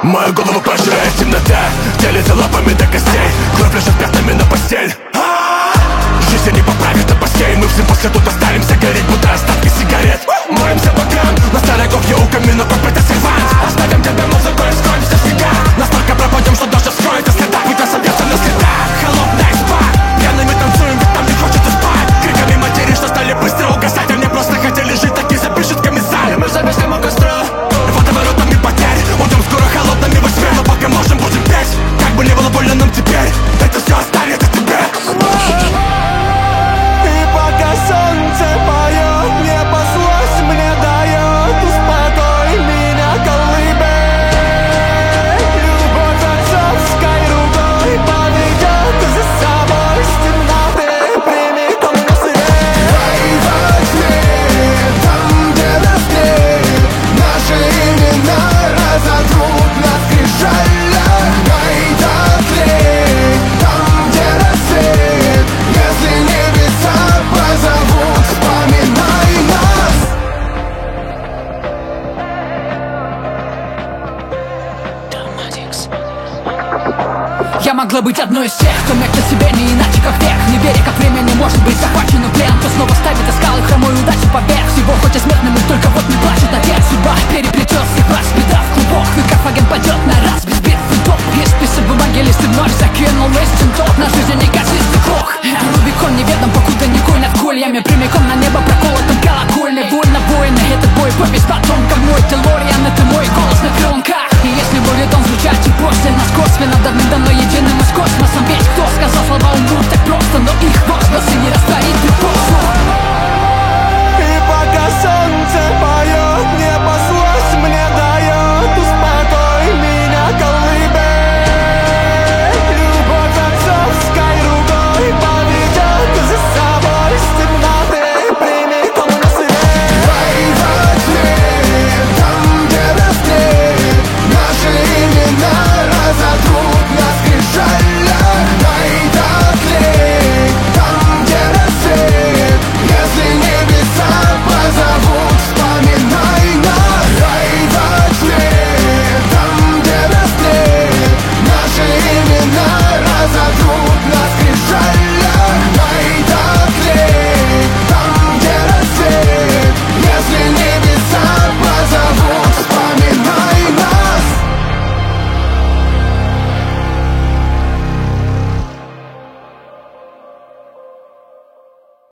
Мою голову пожирает темнота, делится лапами до костей, кровь лежит пятнами на постель. Жизнь не поправит на постель, мы всем после тут останемся гореть, будто остатки сигарет. Молимся богам, на старой ковке у камина попытка сервант. Оставим тебя музыкой, скроемся в снегах. Настолько пропадем, что даже вскроется следа, путь собьется на следах. Холодная изба, пьяными танцуем, ведь там не хочется спать. Криками матери, что стали быстро угасать, а мне просто хотели жить, так и запишет комиссар. Мы зависли у костра, водоворотами потерь. Уйдем скоро холодными во тьме, но пока можем, будем петь. Как бы не было больно нам теперь, это все останется тебе. Солнце поет, небо злость мне дает. Успокой меня, колыбель. Любовь отцовской рукой поведет за собой с темноты, примет он на свет. Дай во тьме, там где рассвет, наши имена разотрут на скрижалях. Дай дотлеть, там где рассвет, если небеса позовут, вспоминай нас. Я могла быть одной из тех, кто мягко себе не иначе как век. Не веря, как время не может быть захвачено плен, кто снова ставит скалы хромой удачи поверх всего. Хоть и смертным, только вот не плачет отец. Судьба переплетет всех вас, беда в клубок.